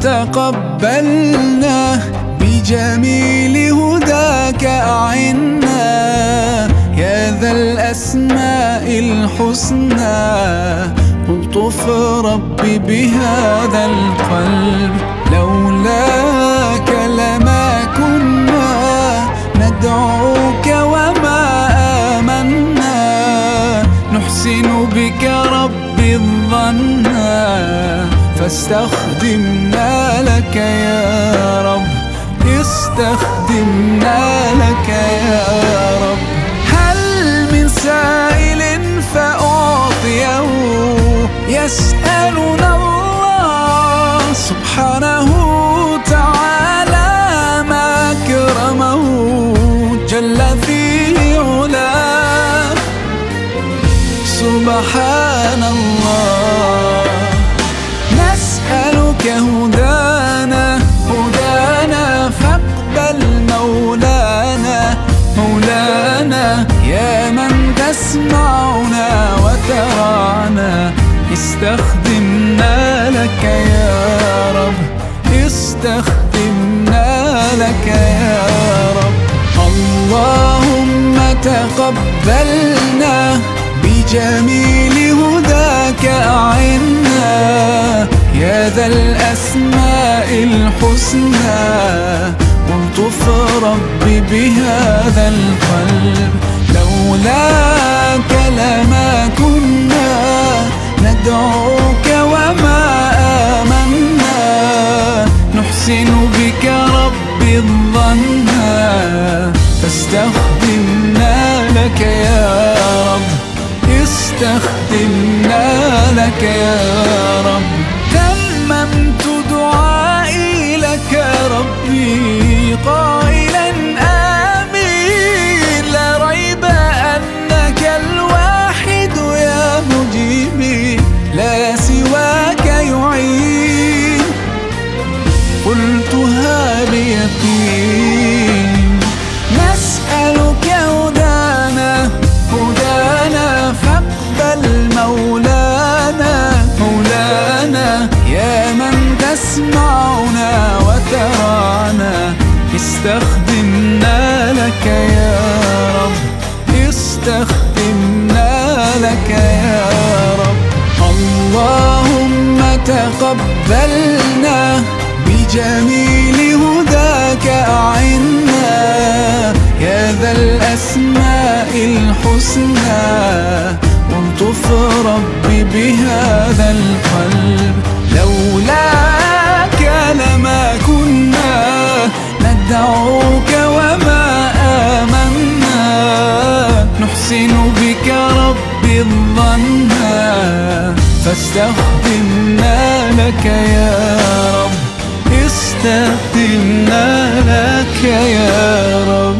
تقبلنا بجميل هداك أعنا يا ذا الأسماء الحسنى ألطف ربي بهذا القلب لولاك لما كنا ندعوك وما آمنا نحسن بك ربي الظن فاستخدمنا لك يا رب استخدمنا لك يا رب هل من سائل فأعطيه يسألنا الله سبحانه تعالى ما أكرمه جل في علاه سبحان الله نسألك هدانا فاقبل مولانا يا من تسمعنا وترانا استخدمنا لك يا رب استخدمنا لك يا رب اللهم تقبلنا بجميل هداك أعنا يا ذا الأسماء الحسنى ألطف ربي بهذا القلب لولاك لما كنا ندعوك وما آمنا نحسن بك ربي الظن فاستخدمنا لك يا رب استخدمنا لك يا رب تممت دعائي لك ربي قائلا آمين لا ريب أنك الواحد يا مجيبي لا سواك يعين قلتها بيقين نسألك هدانا فاقبل مولانا يا من تسمعنا وترانا استخدمنا لك يا رب استخدمنا لك يا رب اللهم تقبلنا بجميل هداك أعنا يا ذا الأسماء الحسنى ألطف ربي بهذا القلب لولاك لما كنا ندعوك وما آمنا نحسن بك ربي الظن فاستخدمنا لك يا رب استخدمنا لك يا رب